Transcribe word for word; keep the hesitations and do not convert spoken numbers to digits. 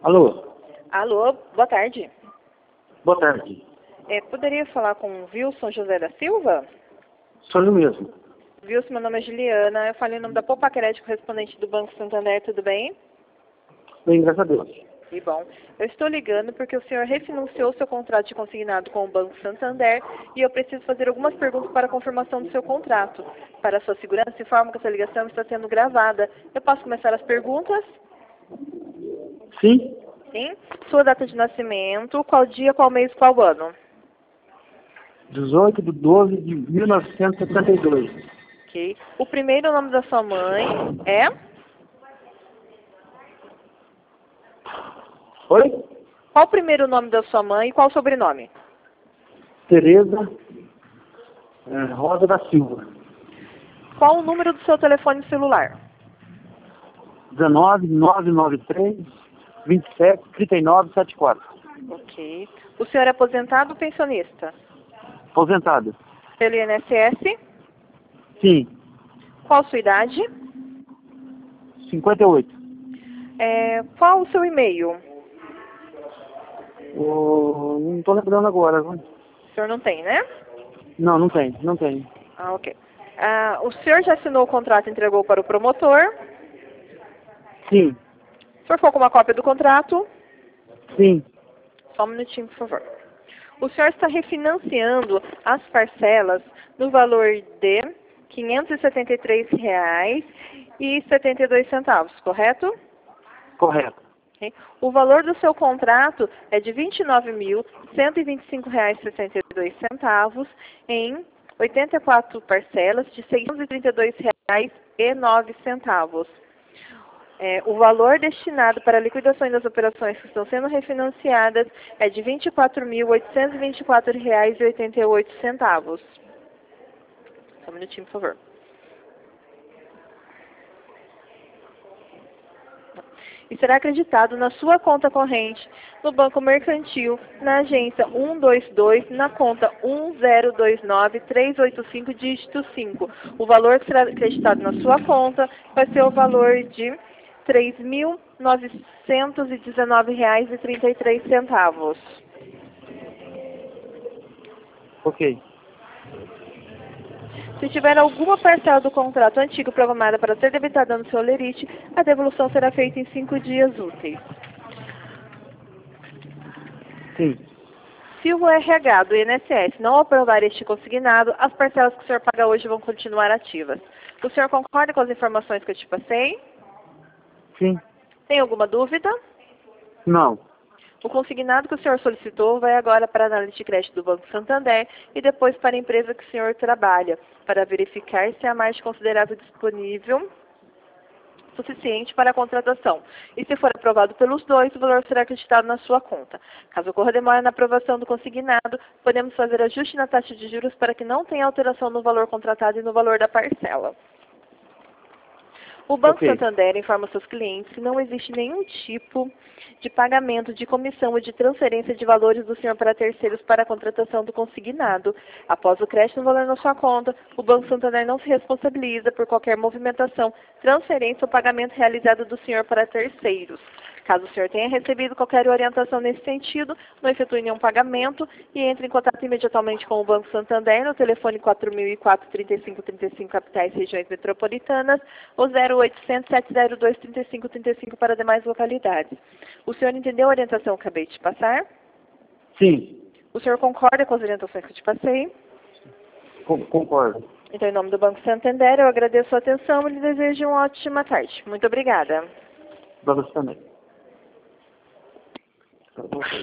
Alô? Alô, boa tarde. Boa tarde. É, poderia falar com o Wilson José da Silva? Sou eu mesmo. Wilson, meu nome é Juliana, eu falei o nome da Poupa Crédito, correspondente do Banco Santander, tudo bem? Bem, graças a Deus. Que bom. Eu estou ligando porque o senhor refinanciou seu contrato de consignado com o Banco Santander e eu preciso fazer algumas perguntas para a confirmação do seu contrato. Para a sua segurança, informo que essa ligação está sendo gravada. Eu posso começar as perguntas? Sim? Sim. Sua data de nascimento, qual dia, qual mês, qual ano? dezoito de doze de mil novecentos e setenta e dois. Ok. O primeiro nome da sua mãe é? Oi? Qual o primeiro nome da sua mãe e qual o sobrenome? Tereza é, Rosa da Silva. Qual o número do seu telefone celular? dezenove, novecentos e noventa e três, vinte e sete, trinta e nove, setenta e quatro. Ok. O senhor é aposentado ou pensionista? Aposentado. Pelo I N S S? Sim. Qual a sua idade? cinquenta e oito. É, qual o seu e-mail? Oh, não estou lembrando agora. O senhor não tem, né? Não, não tem, não tem. Ah, ok. Ah, o senhor já assinou o contrato e entregou para o promotor? Sim, O senhor ficou com uma cópia do contrato? sim, Só um minutinho, por favor. O senhor está refinanciando as parcelas no valor de quinhentos e setenta e três reais e setenta e dois centavos, correto? correto. Ok. O valor do seu contrato é de vinte e nove mil, cento e vinte e cinco reais e sessenta e dois centavos em oitenta e quatro parcelas de seiscentos e trinta e dois reais e nove centavos. É, o valor destinado para a liquidação das operações que estão sendo refinanciadas é de vinte e quatro mil, oitocentos e vinte e quatro reais e oitenta e oito centavos. Só um minutinho, por favor. E será acreditado na sua conta corrente, no Banco Mercantil, na agência um dois dois, na conta um zero dois nove, três oito cinco, dígito cinco. O valor que será acreditado na sua conta vai ser o valor de três mil novecentos e dezenove reais e trinta e três centavos. Ok. Se tiver alguma parcela do contrato antigo programada para ser debitada no seu lerite, a devolução será feita em cinco dias úteis. Sim. Se o R H do I N S S não aprovar este consignado, as parcelas que o senhor paga hoje vão continuar ativas. O senhor concorda com as informações que eu te passei? Sim. Tem alguma dúvida? Não. O consignado que o senhor solicitou vai agora para a análise de crédito do Banco Santander e depois para a empresa que o senhor trabalha, para verificar se há margem considerável disponível suficiente para a contratação. E se for aprovado pelos dois, o valor será acreditado na sua conta. Caso ocorra demora na aprovação do consignado, podemos fazer ajuste na taxa de juros para que não tenha alteração no valor contratado e no valor da parcela. O Banco Ok. Santander informa seus clientes que não existe nenhum tipo de pagamento de comissão ou de transferência de valores do senhor para terceiros para a contratação do consignado. Após o crédito no valor na sua conta, o Banco Santander não se responsabiliza por qualquer movimentação, transferência ou pagamento realizado do senhor para terceiros. Caso o senhor tenha recebido qualquer orientação nesse sentido, não efetue nenhum pagamento e entre em contato imediatamente com o Banco Santander no telefone quatro mil e quatro, trinta e cinco, trinta e cinco, capitais e regiões metropolitanas, ou zero oitocentos, sete zero dois, trinta e cinco, trinta e cinco para demais localidades. O senhor entendeu a orientação que acabei de passar? Sim. O senhor concorda com as orientações que eu te passei? Con- Concordo. Então, em nome do Banco Santander, eu agradeço a atenção e lhe desejo uma ótima tarde. Muito obrigada. Para você também. Tá bom.